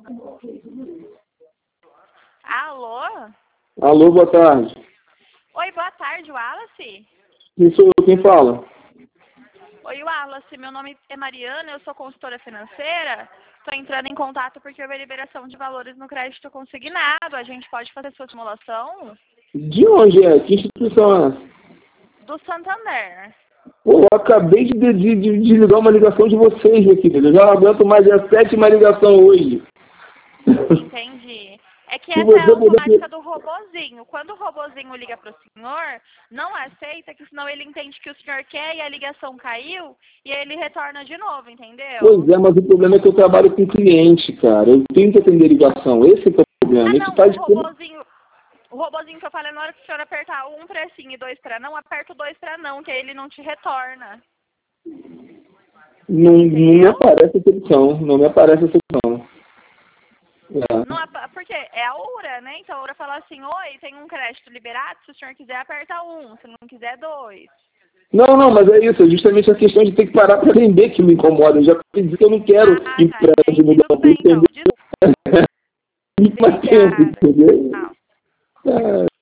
Alô? Alô, boa tarde. Oi, boa tarde, Wallace? Quem sou eu? Quem fala? Oi, Wallace, meu nome é Mariana, eu sou consultora financeira. Estou entrando em contato porque houve a liberação de valores no crédito consignado. A gente pode fazer sua simulação? De onde é? Que instituição é essa? Do Santander. Pô, eu acabei de desligar uma ligação de vocês, meu querido. Eu já não aguento mais, é a 7ª ligação hoje. Entendi. É que Se essa é a você automática puder... do robozinho. Quando o robozinho liga para o senhor, não aceita, que senão ele entende que o senhor quer e a ligação caiu e aí ele retorna de novo, entendeu? Pois é, mas o problema é que eu trabalho com cliente, cara. Eu tenho que atender ligação. Esse que é o problema. Ah, A gente não, tá o robozinho que eu falei, na hora que o senhor apertar 1 para sim e 2 para não, aperta o 2 para não, que aí ele não te retorna. Não me Entendeu? aparece essa opção. Não me aparece essa opção. Não, É. porque é a URA, né? Então a URA fala assim, oi, tem um crédito liberado, se o senhor quiser aperta 1, se não quiser 2. Não, mas é isso. É justamente a questão de ter que parar para vender que me incomoda. Eu já disse que eu não quero Ah, ir tá, para entendi. Tudo bem, então. entender. Muito mais tempo, Obrigada. entendeu? Tchau. É.